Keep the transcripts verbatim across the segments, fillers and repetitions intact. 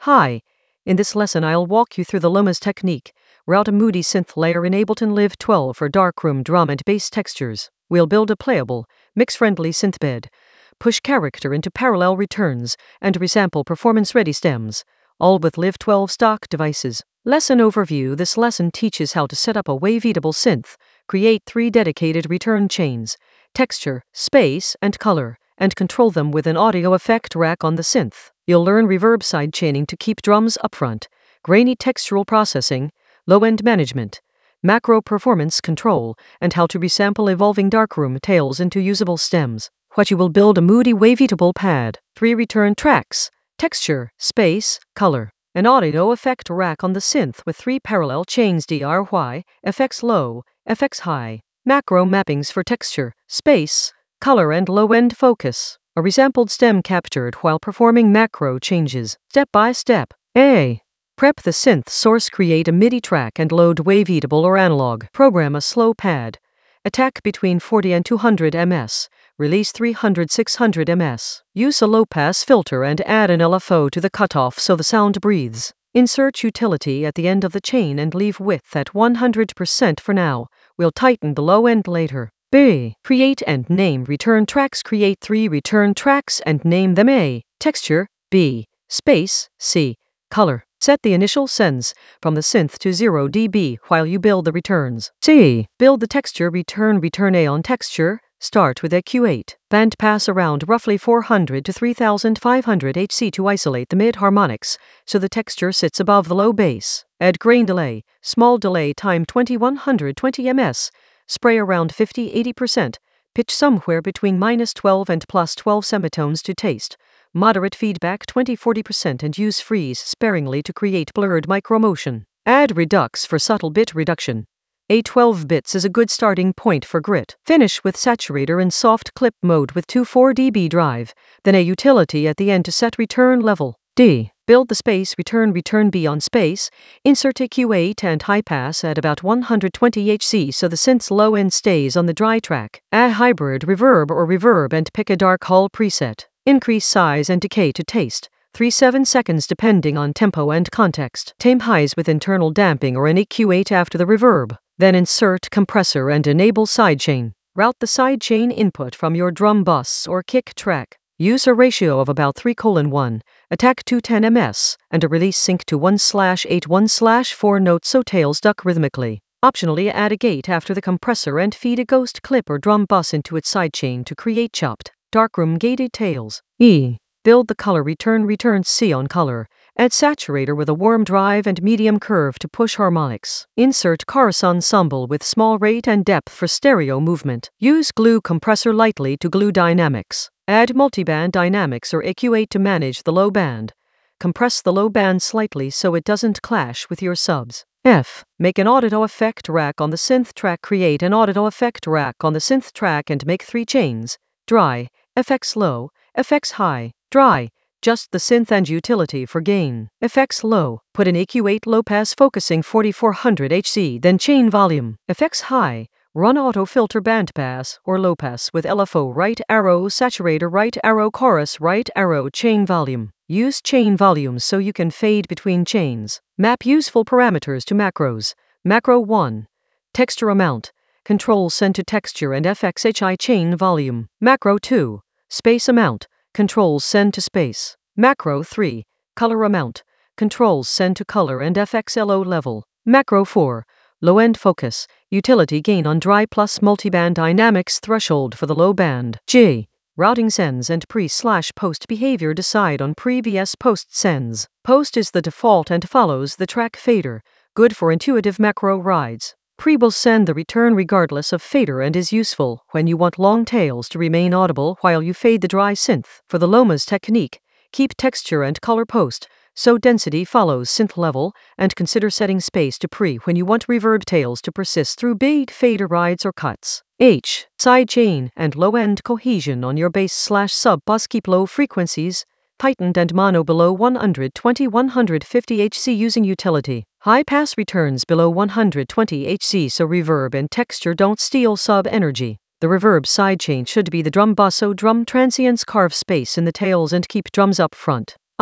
Hi, in this lesson I'll walk you through the Lomas technique. Route a Moody synth layer in Ableton Live twelve for darkroom drum and bass textures. We'll build a playable, mix-friendly synth bed, push character into parallel returns, and resample performance-ready stems, all with Live twelve stock devices. Lesson overview. This lesson teaches how to set up a waveatable synth, create three dedicated return chains, texture, space, and color, and control them with an audio effect rack on the synth. You'll learn reverb sidechaining to keep drums upfront, grainy textural processing, low-end management, macro performance control, and how to resample evolving darkroom tails into usable stems. What you will build: a Moody waveatable pad, three return tracks, texture, space, color, an audio effect rack on the synth with three parallel chains: D R Y, F X low, F X high, macro mappings for texture, space, color, and low-end focus. A resampled stem captured while performing macro changes. Step by step. A. Prep the synth source. Create a MIDI track and load waveatable or analog. Program a slow pad. Attack between forty and two hundred millimeters. Release three hundred to six hundred millimeters. Use a low-pass filter and add an L F O to the cutoff so the sound breathes. Insert utility at the end of the chain and leave width at one hundred percent for now. We'll tighten the low end later. B. Create and name return tracks. Create three return tracks and name them: A. Texture, B. Space, C. Color. Set the initial sends from the synth to zero decibels while you build the returns. C. Build the texture return. Return A on texture. Start with E Q eight. Band pass around roughly four hundred to three thousand five hundred hertz to isolate the mid harmonics so the texture sits above the low bass. Add grain delay, small delay time twenty-one hundred twenty millimeters. Spray around fifty to eighty percent. Pitch somewhere between minus twelve and plus twelve semitones to taste. Moderate feedback twenty to forty percent and use freeze sparingly to create blurred micromotion. Add redux for subtle bit reduction. A twelve bits is a good starting point for grit. Finish with saturator in soft clip mode with two four decibel drive, then a utility at the end to set return level. D. Build the space return. Return B on space. Insert E Q eight and high pass at about one hundred twenty hertz so the synth's low end stays on the dry track. Add hybrid reverb or reverb and pick a dark hall preset. Increase size and decay to taste. three to seven seconds depending on tempo and context. Tame highs with internal damping or an E Q eight after the reverb. Then insert compressor and enable sidechain. Route the sidechain input from your drum bus or kick track. Use a ratio of about three to one, attack to ten millimeters, and a release sync to one slash eight one slash four notes so tails duck rhythmically. Optionally add a gate after the compressor and feed a ghost clip or drum bus into its sidechain to create chopped, darkroom gated tails. E. Build the color return. Return C on color. Add saturator with a warm drive and medium curve to push harmonics. Insert chorus ensemble with small rate and depth for stereo movement. Use glue compressor lightly to glue dynamics. Add multiband dynamics or E Q eight to manage the low band. Compress the low band slightly so it doesn't clash with your subs. F. Make an audio effect rack on the synth track. Create an audio effect rack on the synth track and make three chains: dry, F X low, F X high. Dry, just the synth and utility for gain. F X low, put an E Q eight low pass focusing forty-four hundred hertz, then chain volume. F X high, run auto filter band pass or low pass with L F O right arrow saturator right arrow chorus right arrow chain volume. Use chain volumes so you can fade between chains. Map useful parameters to macros. Macro one. Texture amount. Control send to texture and F X H I chain volume. Macro two. Space amount. Controls send to space. Macro three. Color amount. Controls send to color and F X L O level. Macro four. Low-end focus. Utility gain on dry plus multiband dynamics threshold for the low band. J. Routing sends and pre-slash-post behavior. Decide on previous post sends. Post is the default and follows the track fader. Good for intuitive macro rides. Pre will send the return regardless of fader and is useful when you want long tails to remain audible while you fade the dry synth. For the Lomas technique, keep texture and color post, so density follows synth level, and consider setting space to pre when you want reverb tails to persist through bait fader rides or cuts. H. Sidechain and low-end cohesion on your bass slash sub bus. Keep low frequencies tightened and mono below one hundred twenty to one hundred fifty hertz using utility. High pass returns below one hundred twenty hertz so reverb and texture don't steal sub energy. The reverb sidechain should be the drum bus so drum transients carve space in the tails and keep drums up front. I.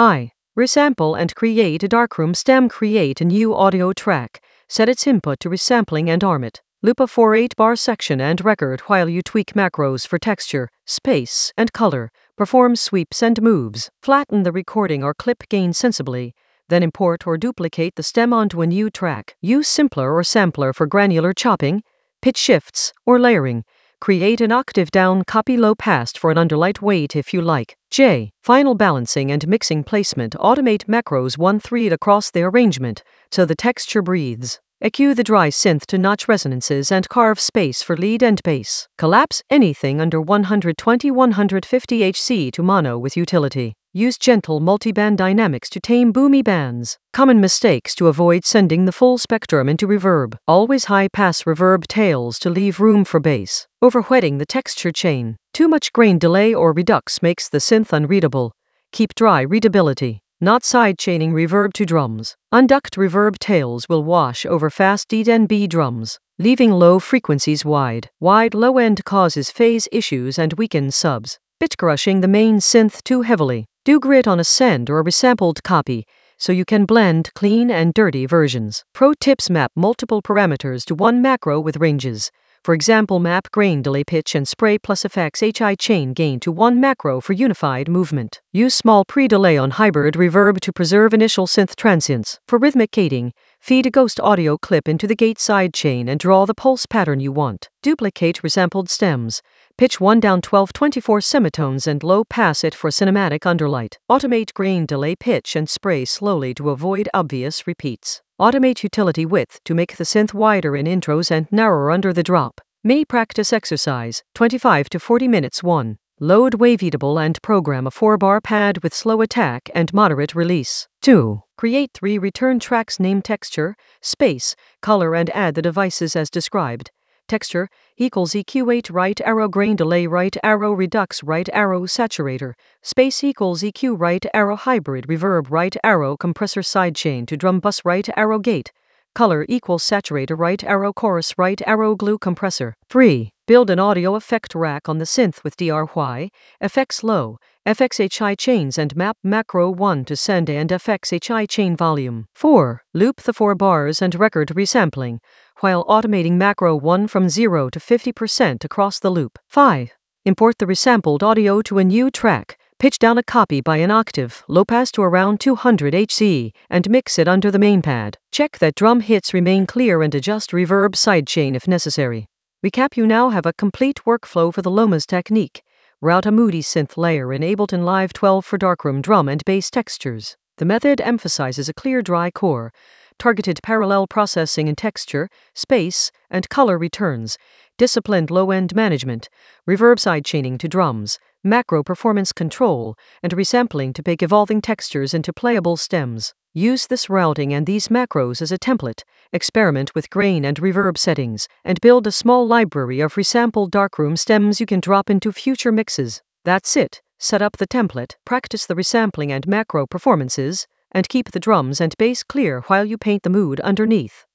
Resample and create a darkroom stem. Create a new audio track. Set its input to resampling and arm it. Loop a four eight bar section and record while you tweak macros for texture, space, and color. Perform sweeps and moves. Flatten the recording or clip gain sensibly. Then import or duplicate the stem onto a new track. Use Simpler or Sampler for granular chopping, pitch shifts, or layering. Create an octave down copy low pass for an underlight weight if you like. J. Final balancing and mixing placement. Automate macros one three across the arrangement so the texture breathes. E Q the dry synth to notch resonances and carve space for lead and bass. Collapse anything under one twenty to one fifty hertz to mono with utility. Use gentle multiband dynamics to tame boomy bands. Common mistakes to avoid sending the full spectrum into reverb. Always high-pass reverb tails to leave room for bass. Overwhetting the texture chain. Too much grain delay or redux makes the synth unreadable. Keep dry readability. Not sidechaining reverb to drums. Unduct reverb tails will wash over fast D N B drums, leaving low frequencies wide. Wide low end causes phase issues and weakens subs. Bit crushing the main synth too heavily. Do grit on a send or a resampled copy, so you can blend clean and dirty versions. Pro tips: map multiple parameters to one macro with ranges. For example, map grain delay pitch and spray plus effects hi chain gain to one macro for unified movement. Use small pre-delay on hybrid reverb to preserve initial synth transients. For rhythmic gating, feed a ghost audio clip into the gate sidechain and draw the pulse pattern you want. Duplicate resampled stems. Pitch one down twelve twenty-four semitones and low pass it for cinematic underlight. Automate grain delay pitch and spray slowly to avoid obvious repeats. Automate utility width to make the synth wider in intros and narrower under the drop. May practice exercise, twenty-five to forty minutes. one. Load Waveatable and program a four bar pad with slow attack and moderate release. two. Create three return tracks. Name texture, space, color and add the devices as described. Texture equals E Q eight right arrow grain delay right arrow redux right arrow saturator. Space equals E Q right arrow hybrid reverb right arrow compressor sidechain to drum bus right arrow gate. Color equals saturator right arrow chorus right arrow glue compressor. three. Build an audio effect rack on the synth with D R Y, F X low, F X hi chains and map macro one to send and F X hi chain volume. four. Loop the four bars and record resampling, while automating macro one from zero to fifty percent across the loop. five. Import the resampled audio to a new track. Pitch down a copy by an octave, low pass to around two hundred hertz, and mix it under the main pad. Check that drum hits remain clear and adjust reverb sidechain if necessary. Recap: you now have a complete workflow for the Lomas technique. Route a Moody synth layer in Ableton Live twelve for darkroom drum and bass textures. The method emphasizes a clear dry core, targeted parallel processing in texture, space, and color returns, disciplined low-end management, reverb sidechaining to drums, macro performance control, and resampling to bake evolving textures into playable stems. Use this routing and these macros as a template, experiment with grain and reverb settings, and build a small library of resampled darkroom stems you can drop into future mixes. That's it. Set up the template, practice the resampling and macro performances, and keep the drums and bass clear while you paint the mood underneath.